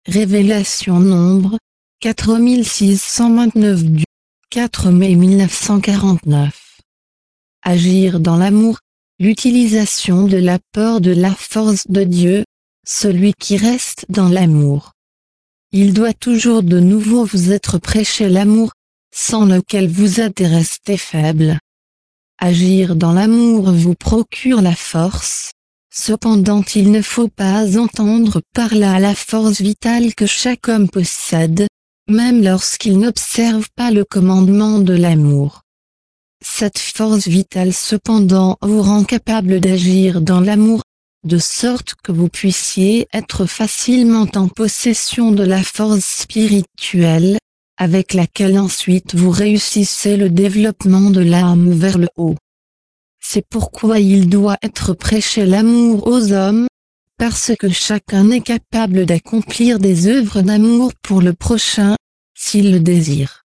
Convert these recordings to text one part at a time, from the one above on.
Révélation Nombre, 4629 du 4 mai 1949. Agir dans l'amour, l'utilisation de l'apport de la force de Dieu, celui qui reste dans l'amour. Il doit toujours de nouveau vous être prêché l'amour, sans lequel vous êtes resté faible. Agir dans l'amour vous procure la force. Cependant il ne faut pas entendre par là la force vitale que chaque homme possède, même lorsqu'il n'observe pas le commandement de l'amour. Cette force vitale cependant vous rend capable d'agir dans l'amour, de sorte que vous puissiez être facilement en possession de la force spirituelle, avec laquelle ensuite vous réussissez le développement de l'âme vers le haut. C'est pourquoi il doit être prêché l'amour aux hommes, parce que chacun est capable d'accomplir des œuvres d'amour pour le prochain, s'il le désire.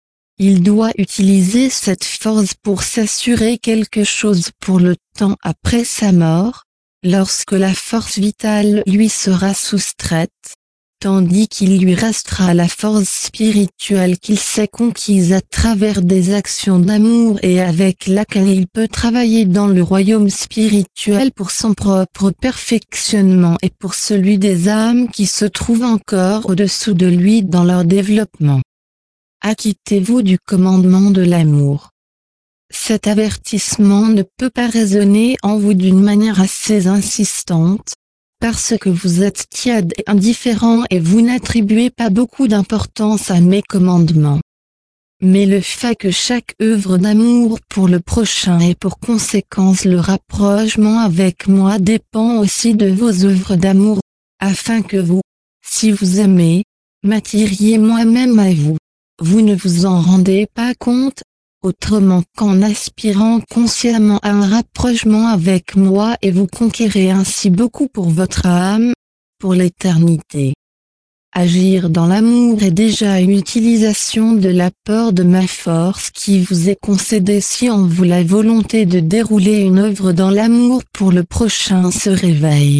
Il doit utiliser cette force pour s'assurer quelque chose pour le temps après sa mort, lorsque la force vitale lui sera soustraite, tandis qu'il lui restera la force spirituelle qu'il s'est conquise à travers des actions d'amour et avec laquelle il peut travailler dans le royaume spirituel pour son propre perfectionnement et pour celui des âmes qui se trouvent encore au-dessous de lui dans leur développement. Acquittez-vous du commandement de l'amour. Cet avertissement ne peut pas résonner en vous d'une manière assez insistante, parce que vous êtes tiède et indifférent et vous n'attribuez pas beaucoup d'importance à mes commandements. Mais le fait que chaque œuvre d'amour pour le prochain ait pour conséquence le rapprochement avec moi dépend aussi de vos œuvres d'amour, afin que vous, si vous aimez, m'attiriez moi-même à vous. Vous ne vous en rendez pas compte, autrement qu'en aspirant consciemment à un rapprochement avec moi et vous conquérez ainsi beaucoup pour votre âme, pour l'éternité. Agir dans l'amour est déjà une utilisation de l'apport de ma force qui vous est concédée si en vous la volonté de dérouler une œuvre dans l'amour pour le prochain se réveille.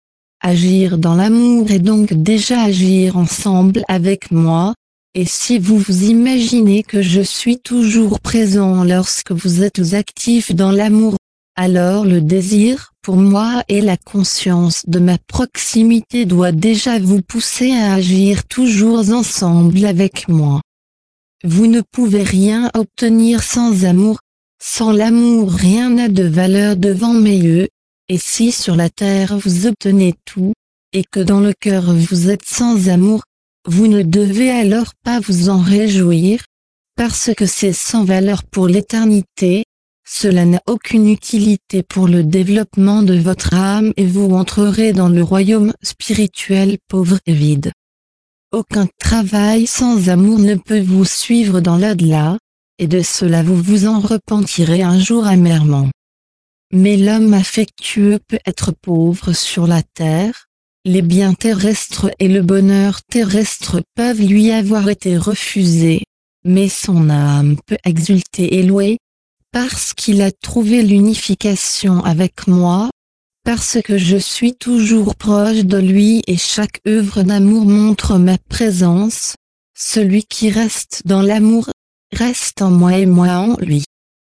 Agir dans l'amour est donc déjà agir ensemble avec moi. Et si vous vous imaginez que je suis toujours présent lorsque vous êtes actif dans l'amour, alors le désir pour moi et la conscience de ma proximité doit déjà vous pousser à agir toujours ensemble avec moi. Vous ne pouvez rien obtenir sans amour, sans l'amour rien n'a de valeur devant mes yeux, et si sur la terre vous obtenez tout, et que dans le cœur vous êtes sans amour, vous ne devez alors pas vous en réjouir, parce que c'est sans valeur pour l'éternité, cela n'a aucune utilité pour le développement de votre âme et vous entrerez dans le royaume spirituel pauvre et vide. Aucun travail sans amour ne peut vous suivre dans l'au-delà, et de cela vous vous en repentirez un jour amèrement. Mais l'homme affectueux peut être pauvre sur la terre. Les biens terrestres et le bonheur terrestre peuvent lui avoir été refusés, mais son âme peut exulter et louer, parce qu'il a trouvé l'unification avec moi, parce que je suis toujours proche de lui et chaque œuvre d'amour montre ma présence. Celui qui reste dans l'amour, reste en moi et moi en lui.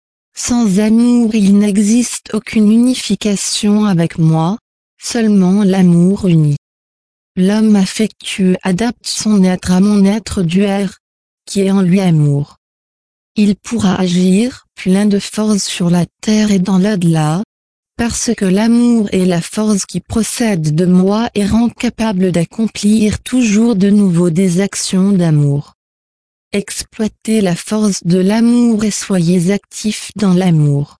Sans amour il n'existe aucune unification avec moi. Seulement l'amour unit. L'homme affectueux adapte son être à mon être duaire, qui est en lui amour. Il pourra agir, plein de force sur la terre et dans l'au-delà, parce que l'amour est la force qui procède de moi et rend capable d'accomplir toujours de nouveau des actions d'amour. Exploitez la force de l'amour et soyez actifs dans l'amour.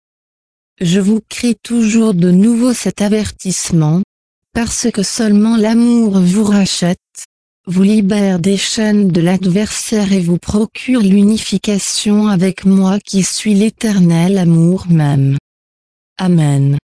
Je vous crie toujours de nouveau cet avertissement, parce que seulement l'amour vous rachète, vous libère des chaînes de l'adversaire et vous procure l'unification avec moi qui suis l'éternel amour même. Amen.